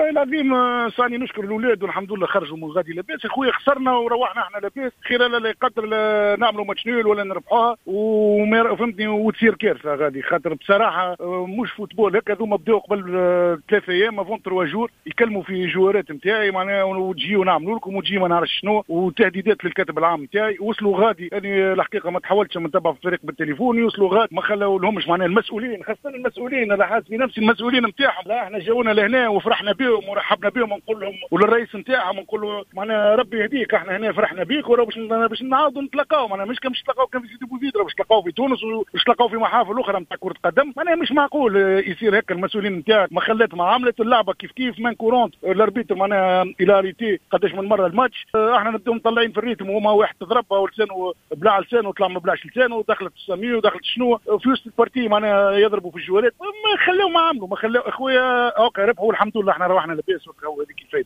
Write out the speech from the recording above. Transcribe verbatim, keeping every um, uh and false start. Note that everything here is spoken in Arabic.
والله العظيم صاني نشكر الاولاد والحمد لله خرجوا من غادي لاباس. اخويا خسرنا وروحنا احنا لاباس، خير لا يقدر نعملوا ماتش نول ولا نربحوها وما فهمتني وتصير كارثه غادي. خاطر بصراحه مش فوتبول هكا، ذوما بداوا قبل ثلاثة ايام افون تروا جور يكلموا في جوارات نتاعي معناها وتجيو نعملوا لكم وتجي ما نعرفش شنو وتهديدات للكاتب العام نتاعي. وصلوا غادي يعني الحقيقه ما تحاولتش نتبع في الفريق بالتليفون، يوصلوا غادي ما خلاو لهمش معناها المسؤولين، خاصه المسؤولين انا حاسس بنفسي المسؤولين نتاعهم. لا احنا جاونا لهنا وفرحنا بهم ورحبنا بهم ونقول لهم وللرئيس نتاعهم نقول له معناها ربي يهديك احنا هنا فرحنا بيك ورا باش باش نعاودوا نتلاقاو. معناها مش كان باش نتلاقاو كان في سيدي بوزيد، باش نتلاقاو في تونس وباش نتلاقاو في محافل اخرى نتاع كره قدم. معناها مش معقول يصير هكا. المسؤولين نتاعك ما خلات ما عملت اللعبه كيف كيف مان كورونت الاربيتر معناها الاريتي قداش من مره الماتش احنا نبداو مطلعين في الريتم وهما واحد تضربها ولسانه بلع لسانه وطلع ما بلاش لسانه ودخلت السميه ودخلت شنو في وسط البارتي معناها يضربوا في الجوالات. ما خلاو ما عملوا ما خلاو اخويا اوكي ربحوا والحمد لله احنا روحنا لاباس. هذيك الفايده.